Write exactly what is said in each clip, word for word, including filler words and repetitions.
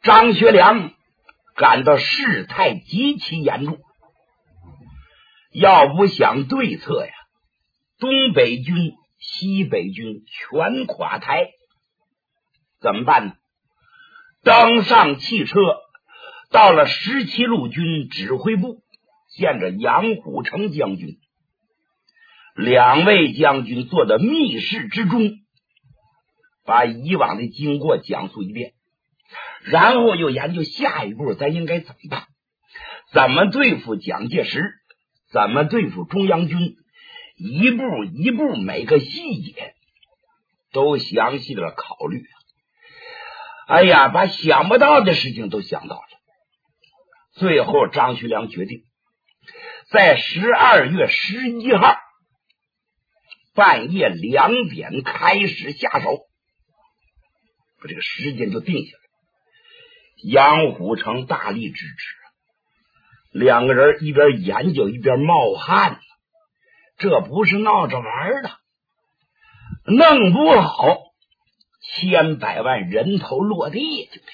张学良感到事态极其严重，要不想对策呀，东北军、西北军全垮台，怎么办呢？登上汽车，到了十七路军指挥部，见着杨虎城将军。两位将军坐在密室之中，把以往的经过讲述一遍，然后又研究下一步咱应该怎么办，怎么对付蒋介石，怎么对付中央军，一步一步每个细节都详细的考虑。哎呀，把想不到的事情都想到了。最后张学良决定在十二月十一号半夜两点开始下手，把这个时间就定下来。杨虎城大力支持，两个人一边研究一边冒汗，这不是闹着玩的，弄不好千百万人头落地就得。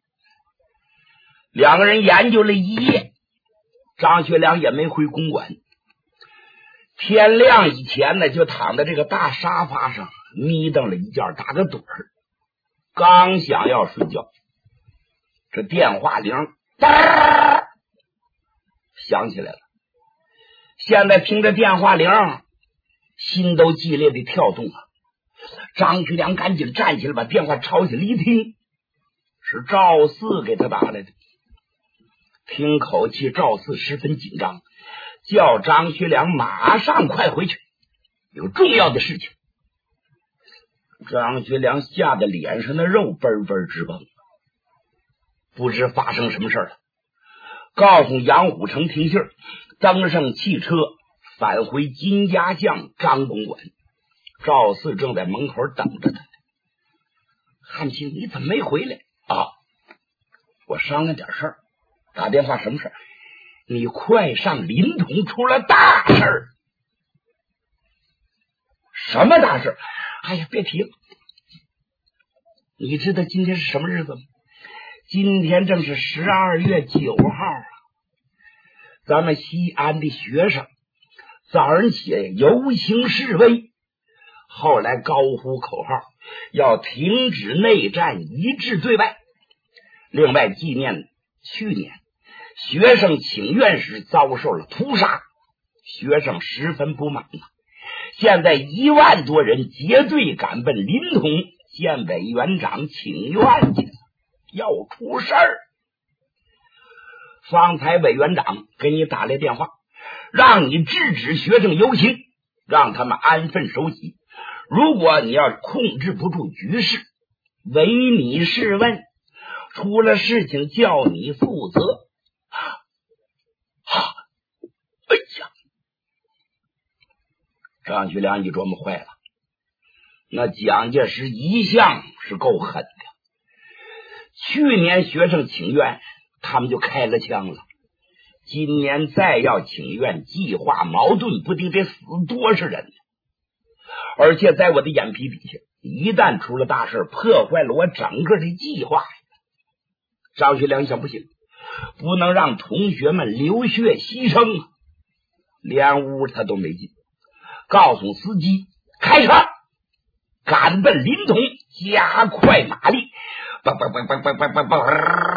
两个人研究了一夜，张学良也没回公馆。天亮以前呢，就躺在这个大沙发上眯瞪了一觉，打个盹儿。刚想要睡觉，这电话铃哒响起来了。现在听着电话铃，心都激烈的跳动了。张学良赶紧站起来，把电话抄起来一听，是赵四给他打来的。听口气，赵四十分紧张，叫张学良马上快回去，有重要的事情。张学良吓得脸上的肉嘣嘣直蹦，不知发生什么事了。告诉杨虎城停信，登上汽车返回金家巷张公馆。赵四正在门口等着他。汉卿，你怎么没回来啊？我商量点事儿。打电话什么事儿？你快上临潼，出了大事儿。什么大事？哎呀，别提了。你知道今天是什么日子吗？今天正是十二月九号啊！咱们西安的学生早上起来游行示威，后来高呼口号，要停止内战，一致对外。另外纪念去年学生请愿时遭受了屠杀，学生十分不满了。现在一万多人结队赶奔临潼见委员长请愿去了，要出事儿。方才委员长给你打来电话，让你制止学生游行，让他们安分守己。如果你要控制不住局势，唯你是问，出了事情叫你负责。啊！哎呀！张学良一琢磨，坏了，那蒋介石一向是够狠的。去年学生请愿，他们就开了枪了。今年再要请愿，计划矛盾，不定得死多少人。而且在我的眼皮底下，一旦出了大事，破坏了我整个的计划。张学良想，不行，不能让同学们流血牺牲，连屋他都没进，告诉司机开车赶奔临潼，加快马力，叭叭叭叭叭叭叭叭，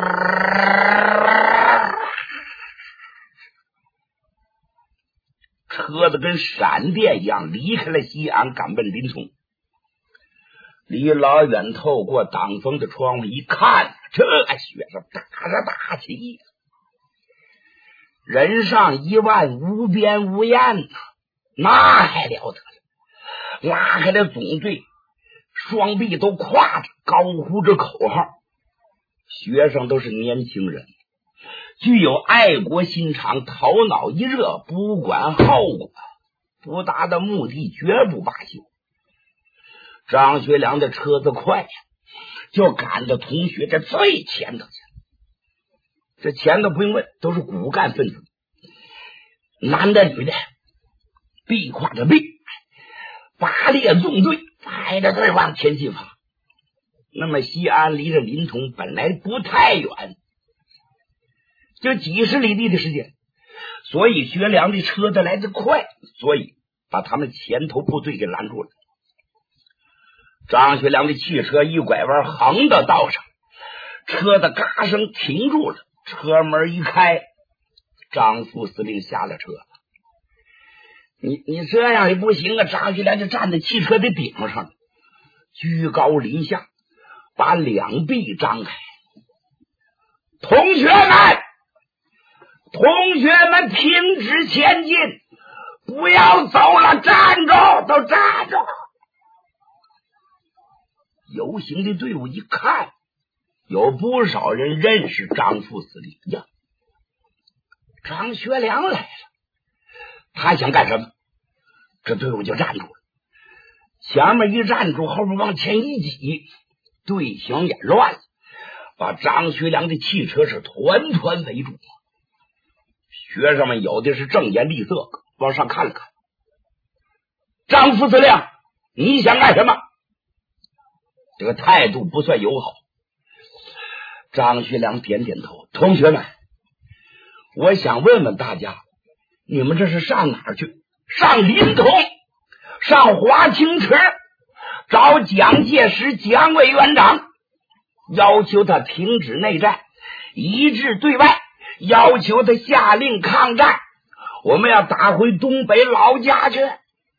车子跟闪电一样离开了西安，赶奔临潼。离老远透过挡风的窗户一看，这雪上打着大旗，人上一万，无边无沿呐，那还了得了！拉开了总队，双臂都挎着，高呼着口号。学生都是年轻人，具有爱国心肠，头脑一热，不管后果，不达的目的绝不罢休。张学良的车子快呀，就赶到同学这最前头去。这前头不用问，都是骨干分子，男的女的，臂挎着臂，八列纵队排着队往前进发。 那么西安离着临潼本来不太远，就几十里地的时间，所以薛良的车子来得快，所以把他们前头部队给拦住了。张学良的汽车一拐弯，横到道上，车子嘎声停住了，车门一开，张副司令下了车。你你这样也不行啊！张学良就站在汽车的顶上，居高临下，把两臂张开。同学们，同学们，停止前进，不要走了，站住，都站住！游行的队伍一看，有不少人认识张副司令呀，张学良来了。他想干什么？这队伍就站住了，前面一站住，后面往前一挤，队形也乱了，把张学良的汽车是团团围住。学生们有的是正颜厉色，往上看了看。张副司令，你想干什么？这个态度不算友好。张学良点点头，同学们，我想问问大家，你们这是上哪儿去？上临潼，上华清池，找蒋介石蒋委员长，要求他停止内战，一致对外，要求他下令抗战，我们要打回东北老家去。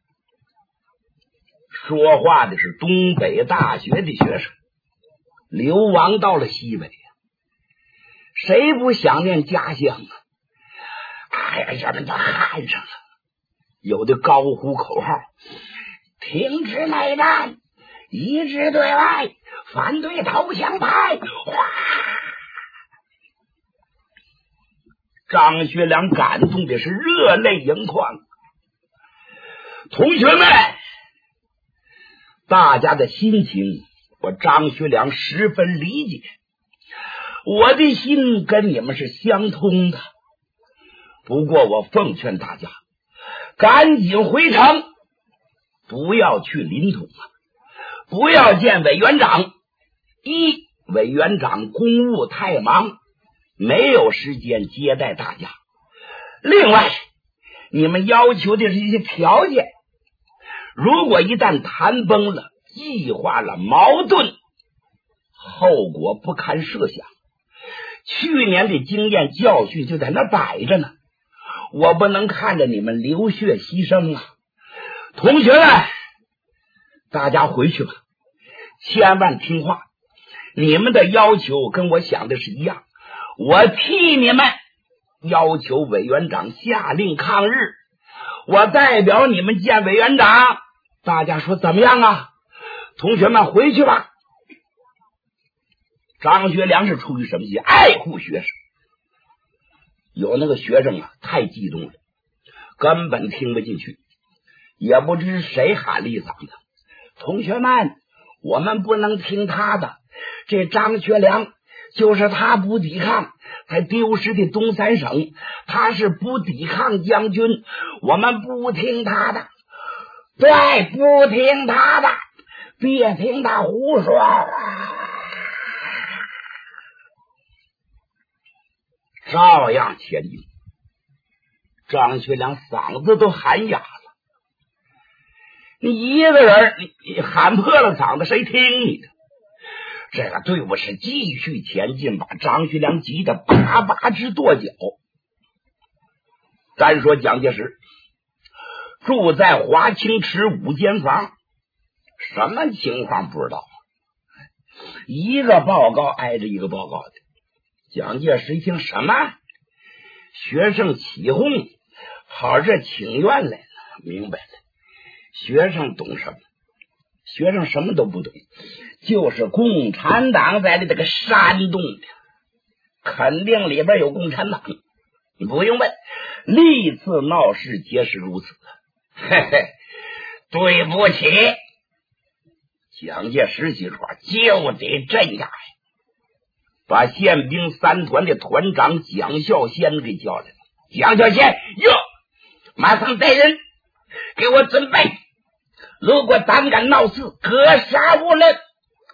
说话的是东北大学的学生，流亡到了西北，谁不想念家乡啊？哎呀，人们都喊上了，有的高呼口号，停止内战，一致对外，反对投降派。哗！张学良感动的是热泪盈眶。同学们，大家的心情我张学良十分理解，我的心跟你们是相通的。不过我奉劝大家赶紧回城，不要去临潼啊，不要见委员长。一，委员长公务太忙，没有时间接待大家。另外，你们要求的是一些条件，如果一旦谈崩了，计划了，矛盾，后果不堪设想。去年的经验教训就在那摆着呢，我不能看着你们流血牺牲啊！同学们，大家回去吧，千万听话。你们的要求跟我想的是一样，我替你们要求委员长下令抗日，我代表你们见委员长。大家说怎么样啊？同学们回去吧。张学良是出于什么心？爱护学生。有那个学生啊，太激动了，根本听不进去，也不知谁喊了一嗓子：同学们，我们不能听他的，这张学良就是他不抵抗才丢失的东三省，他是不抵抗将军，我们不听他的。对，不听他的，别听他胡说。照样前进，张学良嗓子都喊哑了。你一个人，你你喊破了嗓子，谁听你的？这个队伍是继续前进，把张学良急得叭叭直跺脚。单说蒋介石住在华清池五间房，什么情况不知道，一个报告挨着一个报告的。蒋介石一听什么学生起哄，跑这请愿来了，明白了，学生懂什么？学生什么都不懂，就是共产党在这个煽动的，肯定里边有共产党，你不用问，历次闹事皆是如此。嘿嘿，对不起，蒋介石记住就得镇压呀，把宪兵三团的团长蒋孝先给叫来了。蒋孝先，哟，马上带人给我准备，如果胆敢闹事，格杀勿论。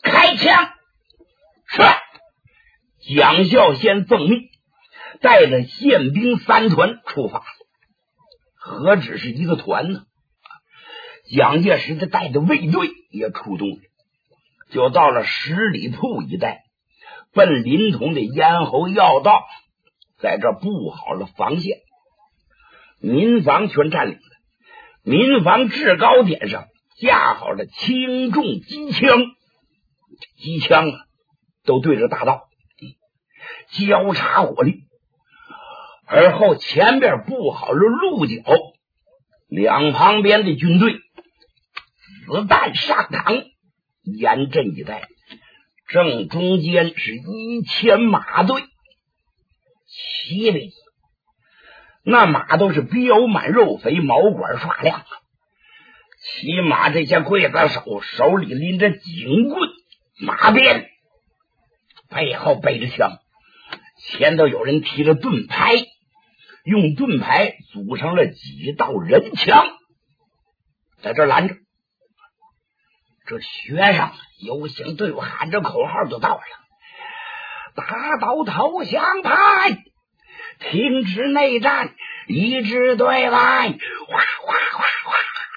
开枪！是。蒋孝先奉命带着宪兵三团出发，何止是一个团呢？蒋介石的带着卫队也出动了，就到了十里铺一带，奔临潼的咽喉要道，在这布好了防线，民房全占领了。民房制高点上架好了轻重机枪，机枪啊都对着大道，交叉火力。而后前边布好了鹿角，两旁边的军队子弹上膛，严阵以待。正中间是一千马队，七里那马都是膘满肉肥，毛管刷亮啊！骑马这些刽子手手里拎着警棍、马鞭，背后背着枪，前头有人提着盾牌，用盾牌组成了几道人墙，在这拦着。这学生游行队伍喊着口号就到了：打倒投降派，停止内战，一致对外！哗哗哗哗！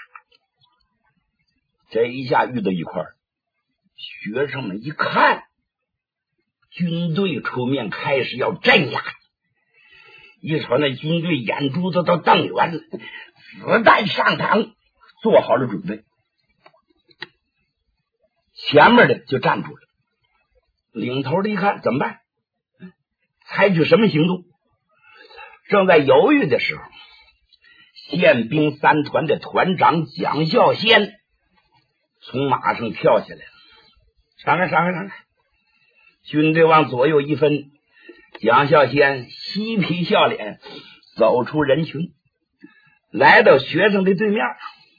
这一下遇到一块儿，学生们一看，军队出面开始要镇压。一瞅那军队眼珠子都瞪圆了，子弹上膛，做好了准备。前面的就站住了，领头的一看怎么办？采取什么行动？正在犹豫的时候，宪兵三团的团长蒋孝先从马上跳下来了，上来上来上来！军队往左右一分，蒋孝先嬉皮笑脸走出人群，来到学生的对面。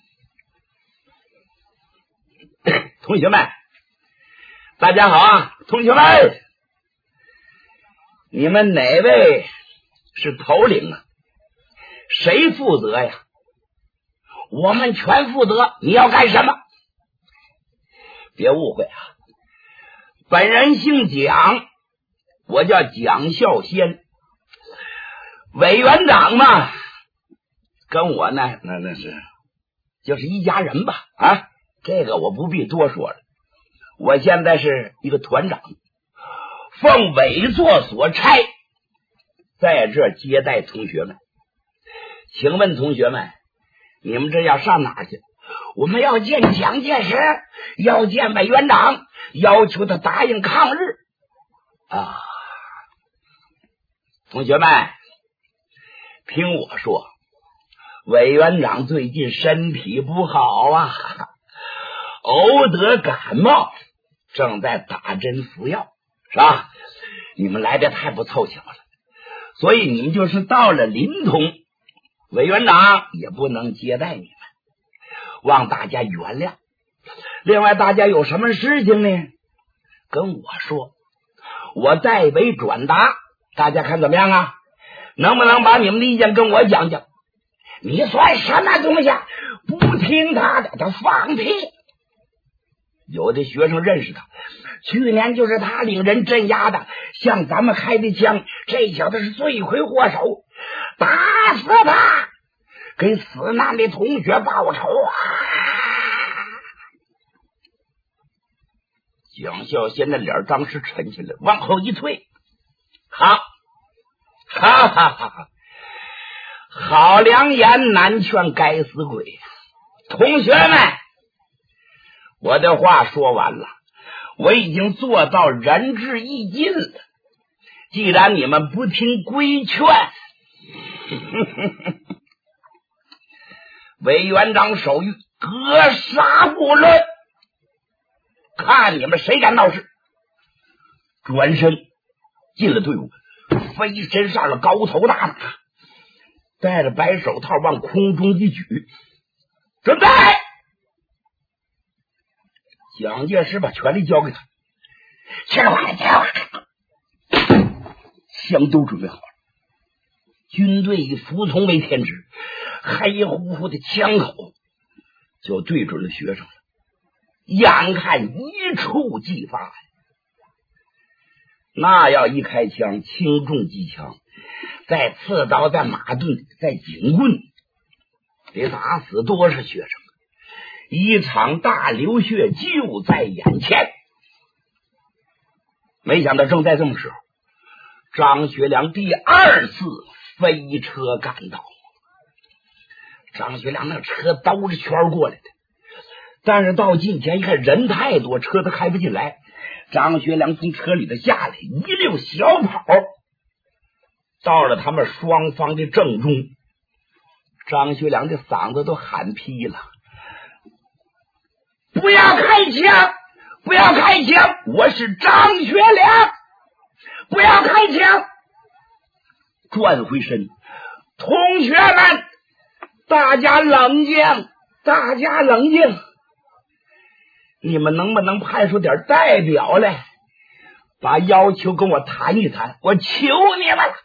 同学们，大家好啊！同学们，你们哪位是头领啊？谁负责呀？我们全负责。你要干什么？别误会啊，本人姓蒋，我叫蒋孝先。委员长嘛，跟我呢，那那是就是一家人吧啊。这个我不必多说了，我现在是一个团长，奉委座所差，在这接待同学们。请问同学们，你们这要上哪去？我们要见蒋介石，要见委员长，要求他答应抗日啊！同学们，听我说，委员长最近身体不好啊，偶得感冒，正在打针服药，是吧？你们来的太不凑巧了，所以你们就是到了临潼，委员长也不能接待你们，望大家原谅。另外，大家有什么事情呢？跟我说，我代为转达，大家看怎么样啊？能不能把你们的意见跟我讲讲？你算什么东西？不听他的，他放屁！有的学生认识他，去年就是他领人镇压的，向咱们开的枪，这小子是罪魁祸首，打死他，给死难的同学报仇啊！蒋孝先的脸当时沉下来，往后一退，好，哈哈哈哈，好良言难劝该死鬼，同学们，我的话说完了，我已经做到仁至义尽了。既然你们不听规劝，委员长手谕格杀不论，看你们谁敢闹事！转身进了队伍，飞身上了高头大马，戴着白手套往空中一举，准备！蒋介石把权力交给他，切了话，切了话，枪都准备好了。军队以服从为天职，黑乎乎的枪口就对准了学生了。 眼看一触即发，那要一开枪，轻重机枪，再刺刀，再马盾，再警棍，得打死多少学生？一场大流血就在眼前。没想到正在这么时候，张学良第二次飞车赶到。张学良那车兜着圈过来的，但是到近前一看人太多，车都开不进来。张学良从车里头下来，一溜小跑到了他们双方的正中。张学良的嗓子都喊劈了，不要开枪，不要开枪，我是张学良，不要开枪。转回身，同学们，大家冷静，大家冷静，你们能不能派出点代表来，把要求跟我谈一谈，我求你们了。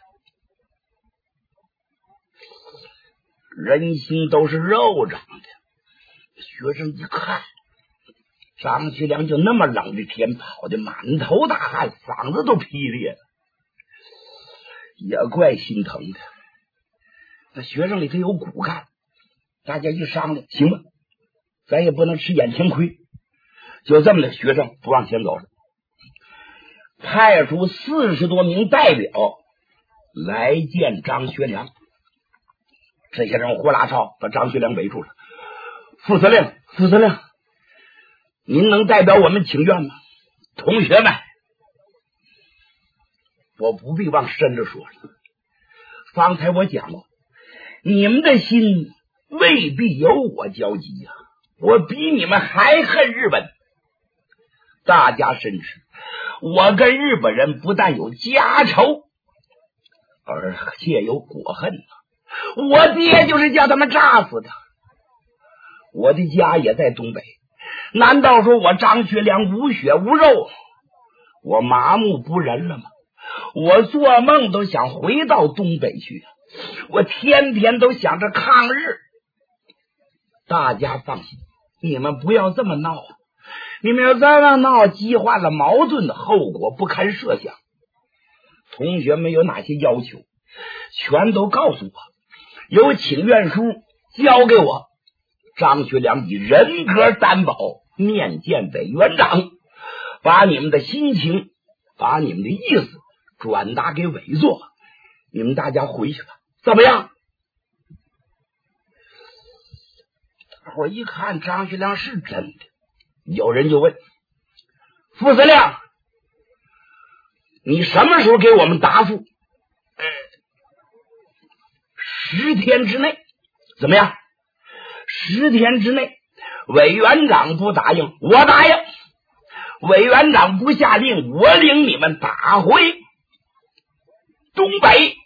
人心都是肉长的，学生一看张学良就那么冷着天跑的满头大汗，嗓子都劈裂了，也怪心疼的。那学生里头有骨干，大家一商量，行吧，咱也不能吃眼前亏，就这么的，学生不往前走了，派出四十多名代表来见张学良。这些人呼啦超把张学良围住了。副司令，副司令，您能代表我们请愿吗？同学们，我不必往深了说了，方才我讲过，你们的心未必有我焦急呀、啊，我比你们还恨日本。大家深知，我跟日本人不但有家仇，而且有国恨啊。我爹就是叫他们炸死的，我的家也在东北，难道说我张学良无血无肉，我麻木不仁了吗？我做梦都想回到东北去，我天天都想着抗日。大家放心，你们不要这么闹啊！你们要这么闹，激化了矛盾的后果不堪设想。同学们有哪些要求，全都告诉我，有请愿书交给我，张学良以人格担保面见委员长，把你们的心情，把你们的意思转达给委座，你们大家回去吧，怎么样？大伙一看张学良是真的，有人就问副司令，你什么时候给我们答复？呃，十天之内，怎么样？十天之内，委员长不答应，我答应；委员长不下令，我领你们打回东北。